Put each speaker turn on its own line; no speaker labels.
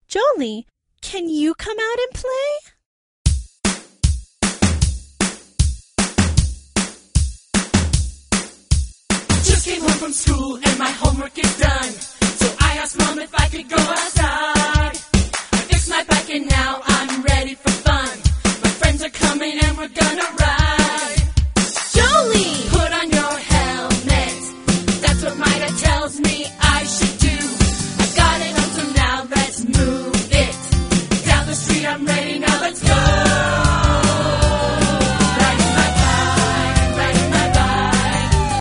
Jolie, can you come out and play?
Just came home from school and my homework is done. So I asked Mom if I could go outside. I fixed my bike and now I'm ready for fun. My friends are coming and we're gonna ride.